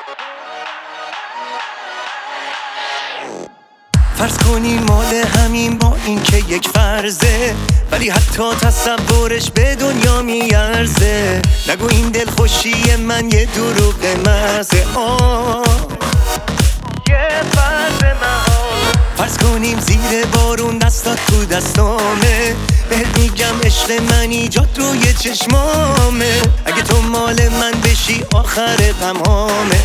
فرض کنیم مال همین با این که یک فرضه، ولی حتی تصورش به دنیا میارزه. نگو این دل خوشی من یه دروغ محضه. یه فرض محال. فرض کنیم زیر بارون دستات تو دستامه، بهت میگم عشق من ایجاد روی چشمامه. اگه تو مال من بشی آخر غمامه.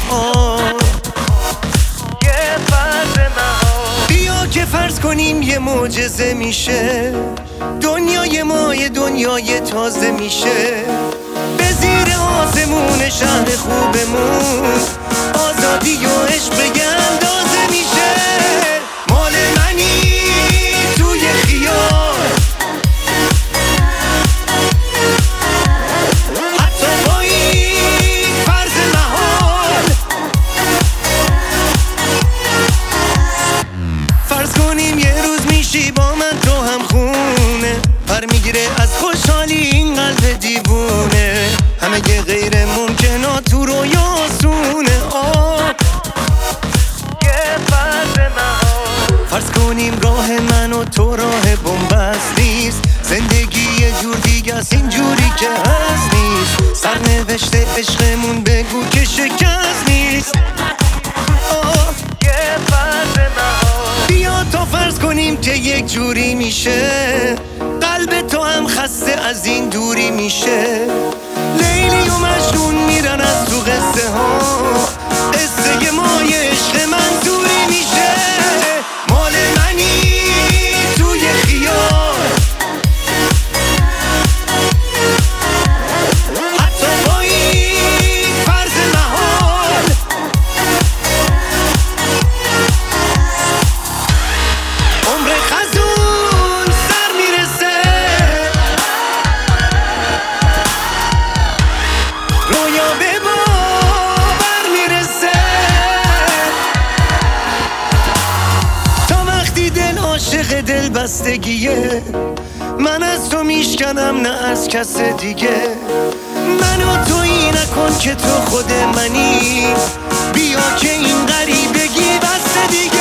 یه فرض محال. بیا که فرض کنیم یه معجزه میشه، دنیای ما یه دنیای تازه میشه. به زیر آسمون شهر خوبمون آزادی و عشق یه اندازه میشه. مال منی توی خیال، حتی با این فرض محال. فرض کنیم یه روز میشی با من تو هم خونه، پر میگیره از خوشحالی این قلب دیوونه. همه یه غیر ممکنات تو رویا آسونه. یه فرض محال. فرض کنیم راه من و تو راه بنبست نیست، زندگی یه جور دیگه است اینجوری که هست نیست. سرنوشته عشقمون بگو که شکست نیست. یه فرض محال. بیا تا فرض کنیم که یک جوری میشه، قلب تو هم خسته از این دوری میشه. لیلی و مجنون میرن از تو قصه ها، قصه ما یه عشق منظوری میشه. مال منی توی خیال، حتی با این فرض محال. عمر خزون سر میرسه، رویا به باور میرسه. تا وقتی دل عاشق دل بستگیه، من از تو میشکنم نه از کس دیگه. منو تویی نکن که تو خود منی، بیا که این غریبگی بس دیگه.